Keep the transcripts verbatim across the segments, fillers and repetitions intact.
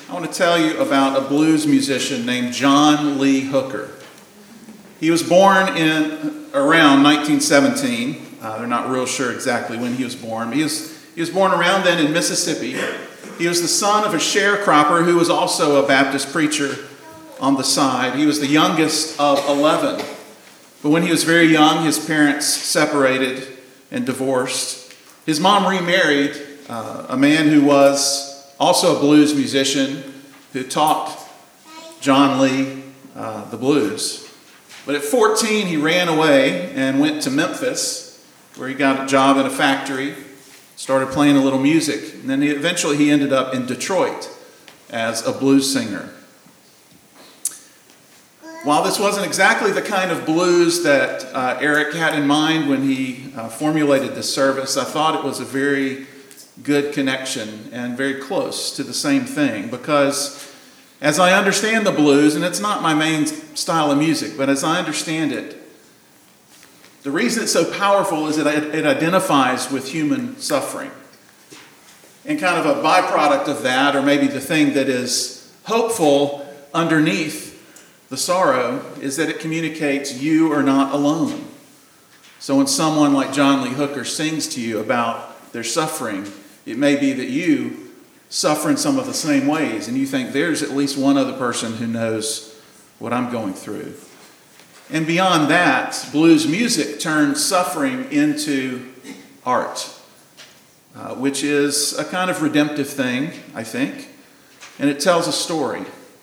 I want to tell you about a blues musician named John Lee Hooker. He was born in around nineteen seventeen. Uh, they're not real sure exactly when he was born. He was, he was born around then in Mississippi. He was the son of a sharecropper who was also a Baptist preacher on the side. He was the youngest of eleven. But when he was very young, his parents separated and divorced. His mom remarried uh, a man who was also a blues musician who taught John Lee uh, the blues. But at fourteen, he ran away and went to Memphis, where he got a job in a factory, started playing a little music. And then he, eventually he ended up in Detroit as a blues singer. While this wasn't exactly the kind of blues that uh, Eric had in mind when he uh, formulated this service, I thought it was a very good connection and very close to the same thing, because as I understand the blues, and it's not my main style of music, but as I understand it, the reason it's so powerful is that it identifies with human suffering. And kind of a byproduct of that, or maybe the thing that is hopeful underneath the sorrow, is that it communicates you are not alone. So when someone like John Lee Hooker sings to you about their suffering, it may be that you suffer in some of the same ways, and you think there's at least one other person who knows what I'm going through. And beyond that, blues music turns suffering into art, uh, which is a kind of redemptive thing, I think, and it tells a story.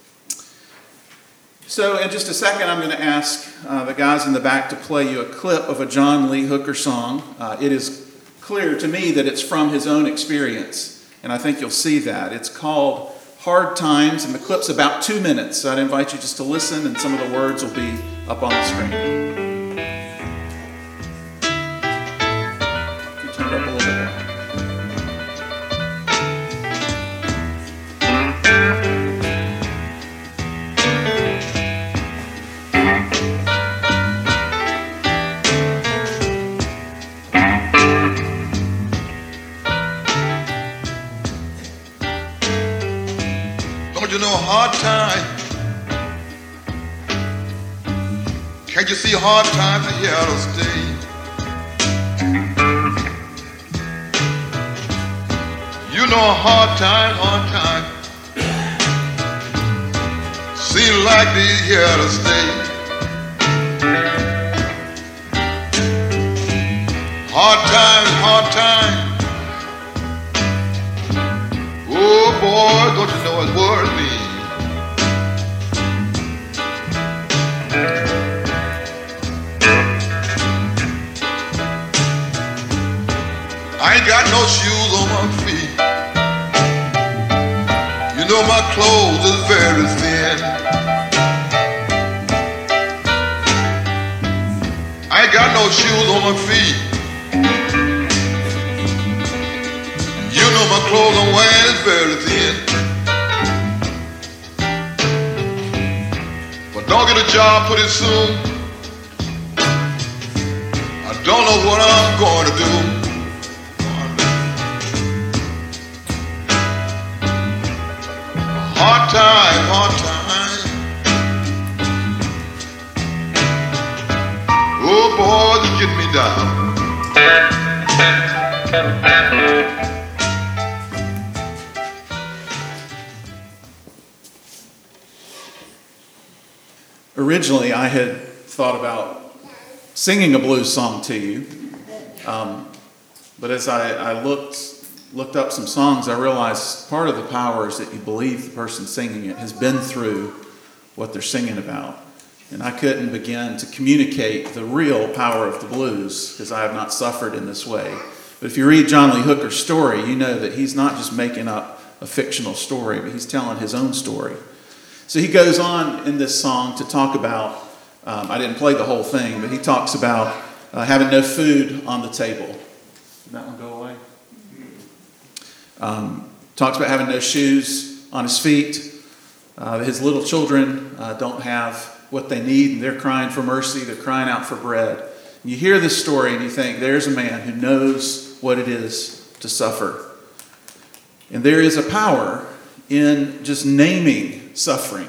So in just a second, I'm going to ask uh, the guys in the back to play you a clip of a John Lee Hooker song. Uh, it is clear to me that it's from his own experience, and I think you'll see that. It's called Hard Times, and the clip's about two minutes, so I'd invite you just to listen, and some of the words will be up on the screen. You turn it up a little bit more. You know, hard time. Can't you see hard times are here to stay? You know, hard time, hard time. Seem like they're here to stay. Hard times, hard times. Oh boy, don't you know it's worth me? I ain't got no shoes on my feet. You know my clothes is very thin. I ain't got no shoes on my feet. You know my clothes I'm wearing is very thin. But don't get a job pretty soon. I don't know what I'm going to do. Hard time, hard time. Oh boy, it's getting me down. Originally, I had thought about singing a blues song to you, um, but as I, I looked looked up some songs, I realized part of the power is that you believe the person singing it has been through what they're singing about. And I couldn't begin to communicate the real power of the blues because I have not suffered in this way. But if you read John Lee Hooker's story, you know that he's not just making up a fictional story, but he's telling his own story. So he goes on in this song to talk about, um, I didn't play the whole thing, but he talks about uh, having no food on the table. Did that one go away? Um, talks about having no shoes on his feet. Uh, his little children uh, don't have what they need, and they're crying for mercy. They're crying out for bread. And you hear this story and you think, there's a man who knows what it is to suffer. And there is a power in just naming suffering.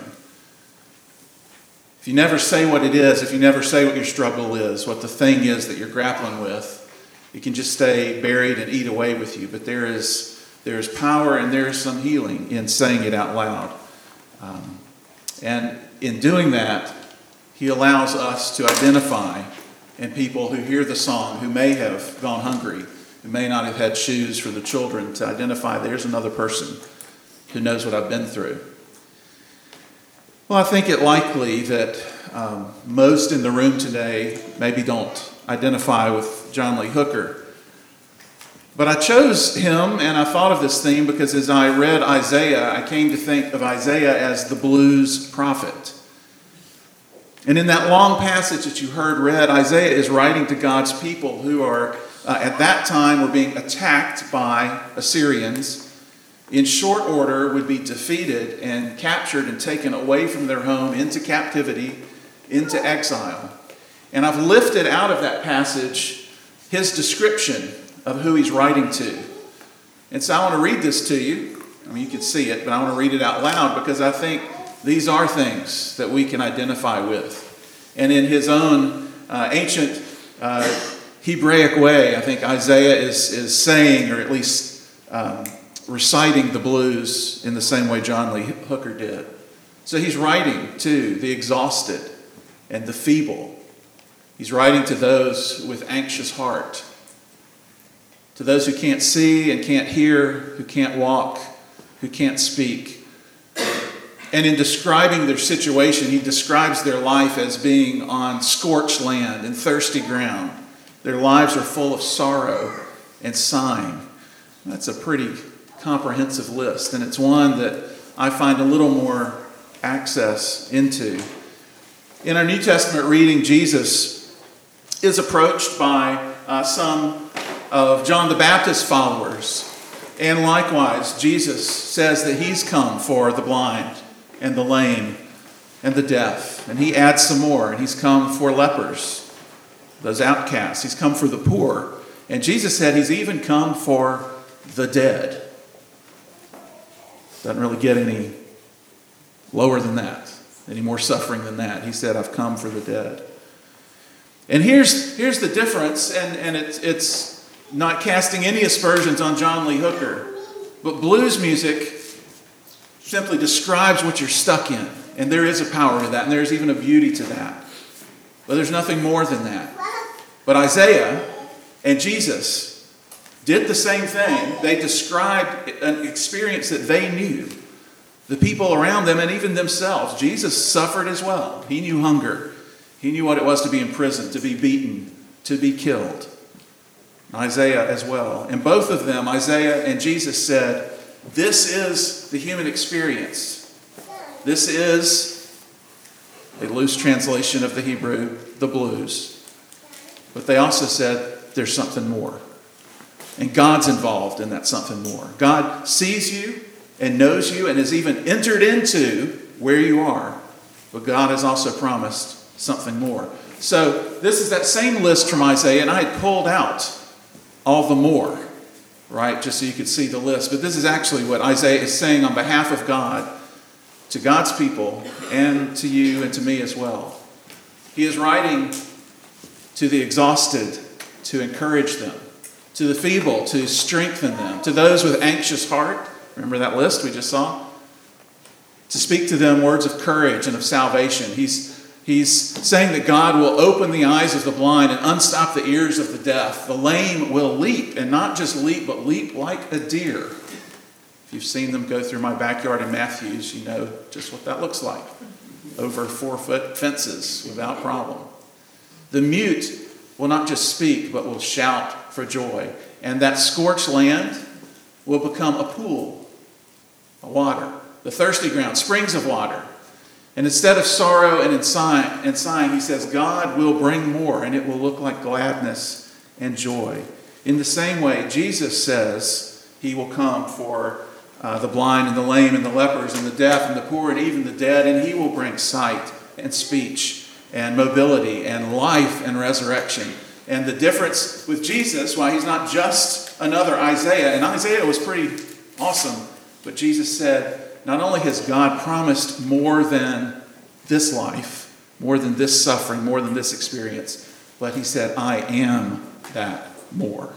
If you never say what it is, if you never say what your struggle is, what the thing is that you're grappling with, it can just stay buried and eat away with you. But there is, there is power and there is some healing in saying it out loud. Um, and in doing that, he allows us to identify in people who hear the song, who may have gone hungry, who may not have had shoes for the children, to identify there's another person who knows what I've been through. Well, I think it likely that um, most in the room today maybe don't identify with John Lee Hooker. But I chose him and I thought of this theme because as I read Isaiah, I came to think of Isaiah as the blues prophet. And in that long passage that you heard read, Isaiah is writing to God's people who are, uh, at that time, were being attacked by Assyrians. In short order, would be defeated and captured and taken away from their home into captivity, into exile. And I've lifted out of that passage his description of who he's writing to. And so I want to read this to you. I mean, you can see it, but I want to read it out loud because I think these are things that we can identify with. And in his own uh, ancient uh, Hebraic way, I think Isaiah is, is saying, or at least um, reciting the blues in the same way John Lee Hooker did. So he's writing to the exhausted and the feeble. He's writing to those with anxious heart, to those who can't see and can't hear, who can't walk, who can't speak. And in describing their situation, he describes their life as being on scorched land and thirsty ground. Their lives are full of sorrow and sighing. That's a pretty comprehensive list, and it's one that I find a little more access into. In our New Testament reading, Jesus is approached by uh, some of John the Baptist's followers, and likewise, Jesus says that he's come for the blind and the lame and the deaf, and he adds some more, and he's come for lepers, those outcasts. He's come for the poor, and Jesus said he's even come for the dead. Doesn't really get any lower than that, any more suffering than that. He said, I've come for the dead. And here's, here's the difference, and, and it's, it's not casting any aspersions on John Lee Hooker, but blues music simply describes what you're stuck in. And there is a power to that, and there's even a beauty to that. But there's nothing more than that. But Isaiah and Jesus did the same thing. They described an experience that they knew. The people around them and even themselves. Jesus suffered as well. He knew hunger. He knew what it was to be imprisoned, to be beaten, to be killed. Isaiah as well. And both of them, Isaiah and Jesus, said, this is the human experience. This is a loose translation of the Hebrew, the blues. But they also said there's something more. And God's involved in that something more. God sees you and knows you and has even entered into where you are. But God has also promised something more. So this is that same list from Isaiah, and I had pulled out all the more, right, just so you could see the list. But this is actually what Isaiah is saying on behalf of God to God's people and to you and to me as well. He is writing to the exhausted to encourage them, to the feeble to strengthen them, to those with anxious heart. Remember that list we just saw? To speak to them words of courage and of salvation. He's He's saying that God will open the eyes of the blind and unstop the ears of the deaf. The lame will leap, and not just leap, but leap like a deer. If you've seen them go through my backyard in Matthews, you know just what that looks like. Over four-foot fences without problem. The mute will not just speak, but will shout for joy. And that scorched land will become a pool, a water, the thirsty ground, springs of water. And instead of sorrow and sighing, and sighing, he says, God will bring more, and it will look like gladness and joy. In the same way, Jesus says he will come for uh, the blind and the lame and the lepers and the deaf and the poor and even the dead, and he will bring sight and speech and mobility and life and resurrection. And the difference with Jesus, why he's not just another Isaiah, and Isaiah was pretty awesome, but Jesus said, not only has God promised more than this life, more than this suffering, more than this experience, but he said, I am that more.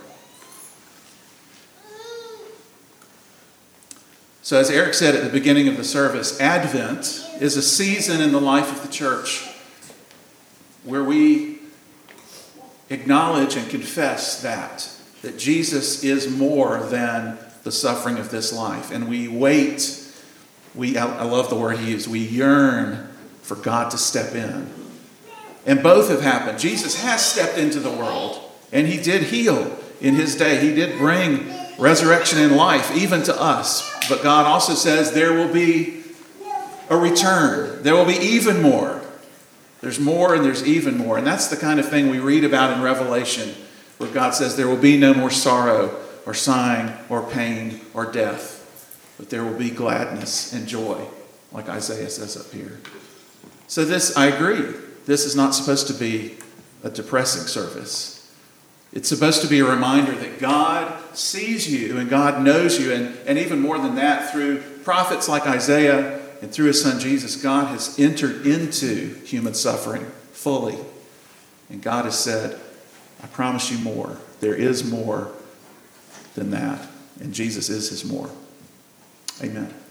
So as Eric said at the beginning of the service, Advent is a season in the life of the church where we acknowledge and confess that, that Jesus is more than the suffering of this life. And we wait, we, I love the word he used, we yearn for God to step in. And both have happened. Jesus has stepped into the world, and he did heal in his day. He did bring resurrection and life, even to us. But God also says there will be a return. There will be even more. There's more and there's even more. And that's the kind of thing we read about in Revelation, where God says there will be no more sorrow or sighing or pain or death, but there will be gladness and joy, like Isaiah says up here. So this, I agree, this is not supposed to be a depressing service. It's supposed to be a reminder that God sees you and God knows you. And, and even more than that, through prophets like Isaiah and through his son Jesus, God has entered into human suffering fully. And God has said, I promise you more. There is more than that. And Jesus is his more. Amen.